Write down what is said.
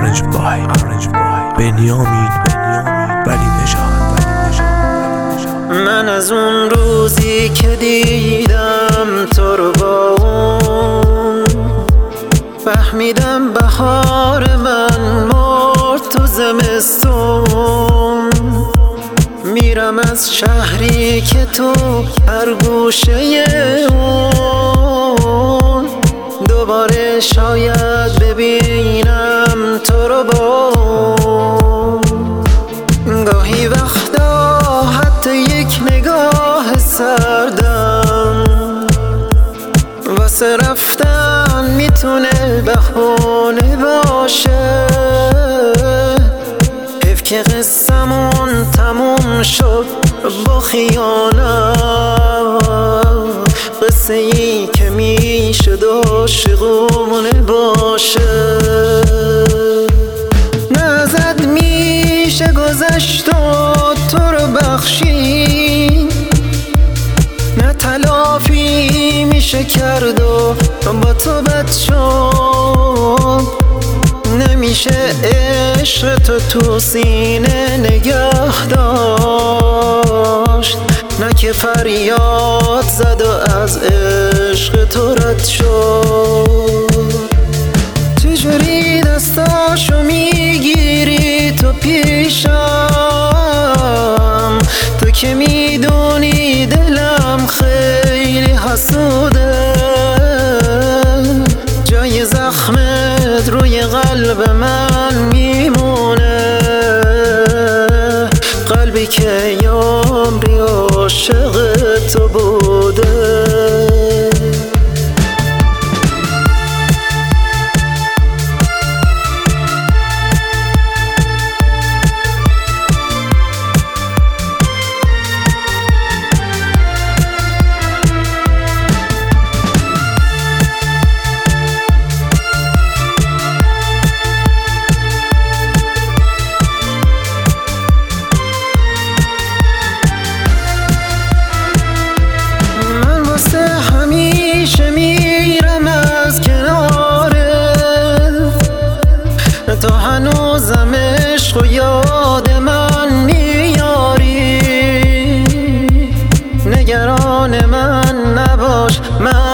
بنیامین ولی نژاد. من از اون روزی که دیدم تو رو با اون فهمیدم بهار من مرد تو زمستون. میرم از شهری که تو هر گوشه اون دوباره شاید ببینم تو رو با اون. گاهی وقتا حتی یک نگاه سردم واسه رفتن میتونه بهونه باشه. حیف که قصمون تموم شد با خیانت، قصه ای که میشد عاشقونه باشه. نه ازت میشه گذشت و تو رو بخشید، نه تلافی میشه کرد و با تو بد شد. نمیشه عشق تو سینه نگه داشت، نه که فریاد زد و از عشق تو رد شد. چجوری دستاشو میگیری تو پیشم، تو که میدونی دلم خیلی حسوده. جای زخمت روی قلب من میمونه، قلبی که عمری عاشق تو بوده. تو هنوزم عشق و یاد من میاری، نگران من نباش من